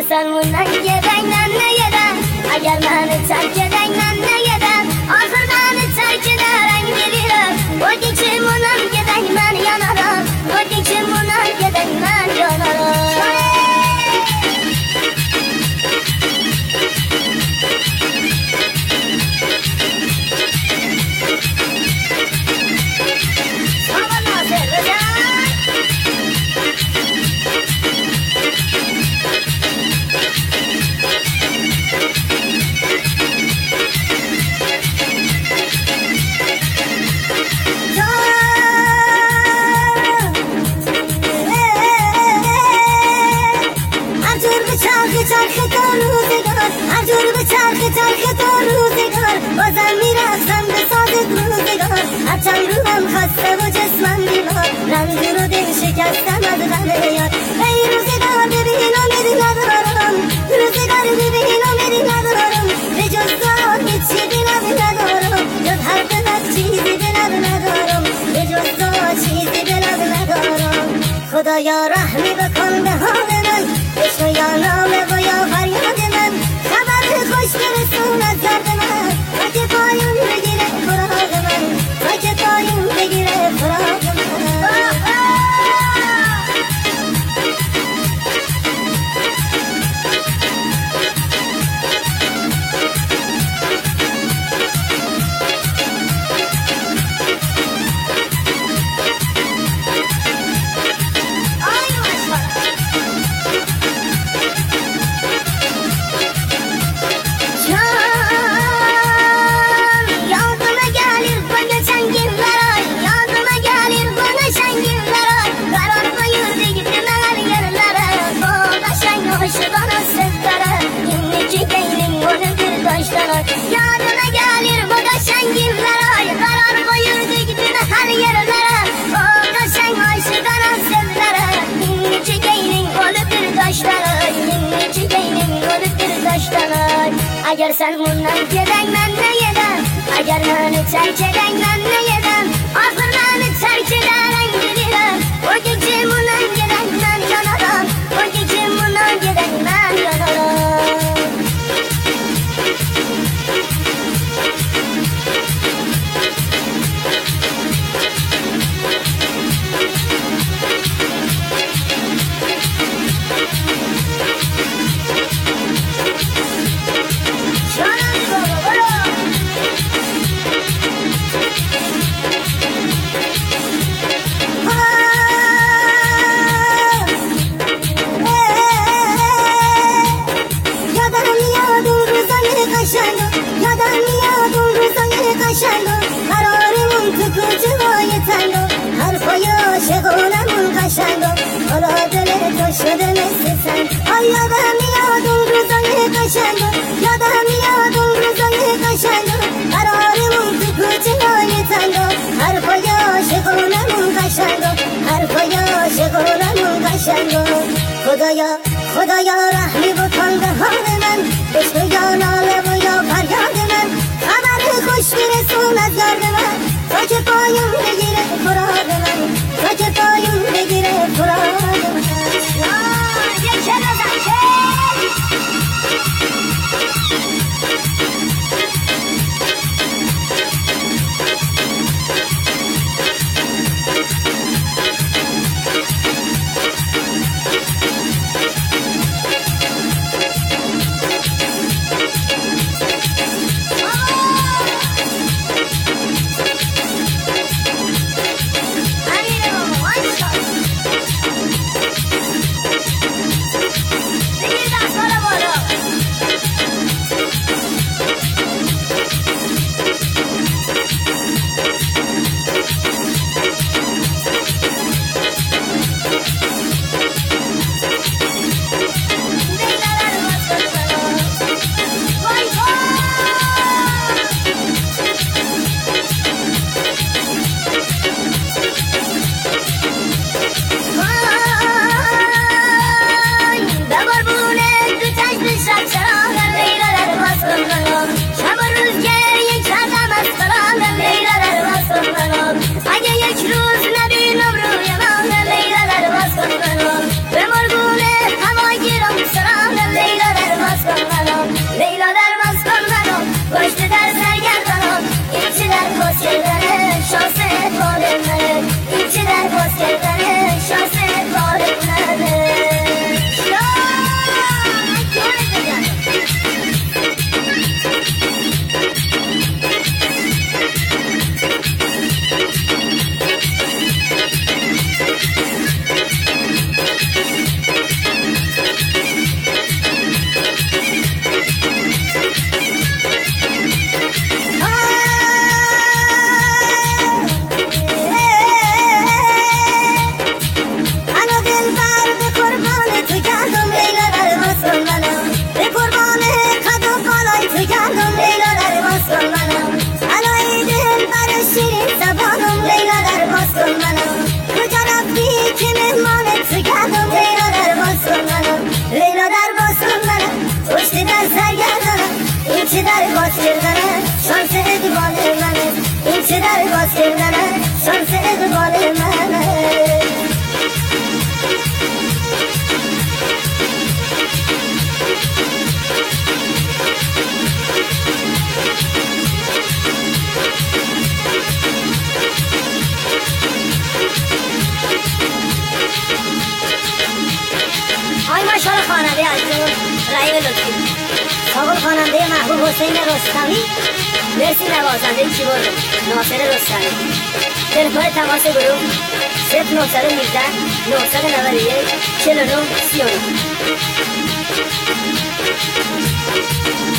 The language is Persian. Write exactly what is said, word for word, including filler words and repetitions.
اگر سرمونن gedeng من neyedem Eğer beni terk edeng ben neyedem Ahır beni terk ederen gelirim O geçim unan gedeng ben yanarım O geçim unan gedeng ben yanarım چرخ تا روزگار هر جور به چرخ چرخ تا روزگار بازم میرفتم به سازت روزگار هرچند روحم خسته و جسمم بیمار رنج رو دل شکستم از غم یار ای روزگار ببین امیدی ندارم روزگار ببین امیدی ندارم به جز دعا هیچ چیزی لب ندارم جز حرف بد چیزی به لب ندارم به جز دعا چیزی به لب ندارم خدایا رحمی بکن به حال من عشق یا نامه و یا فریاد من خبر خوش برسون از درد من تا که پایون بگیره فراق من تا که پایون بگیره فراق من Yadına gelir bu da şenginler ay Karar koyurdu gitme her yerlere O da şen aşıdan sevlere Minnici geynin olup bir taşlara Minnici geynin olup bir taşlara Eğer sen bundan gedeng ben ne yedem Eğer beni terk edeng ben ne yedem Ahır beni terk ederen gelirim O gece bundan gedeng ben yanarım O gece bundan gedeng ben yanarım شده مثل سنگ آی یادم میاد اون روزای قشنگ یادم میاد اون روزای قشنگ قرارمون تو کوچه های تنگ حرفای عاشقانمون قشنگ حرفای عاشقانمون قشنگ خدایا خدایا رحمی بکن به حال من عشق یا ناله و یا فریاد من خبر خوش برسون از درد من تا که پایون بگیره فراق من تا که پایون بگیره فراق من چه در سرگردنم، این چه در باز کردنم، شانس اقبال منه. این چه در باز کردنم، شانس اقبال منه. آی ماشاءالله خواننده عزیزمون رحیم لطفی، کابل خواننده محبوب حسین رستمی، مرسی نوازنده کیبورد ناصر رستمی. تلفن تماس گروه صفر نهصد و نوزده نهصد و نود و یک چهل و نه سی و نه.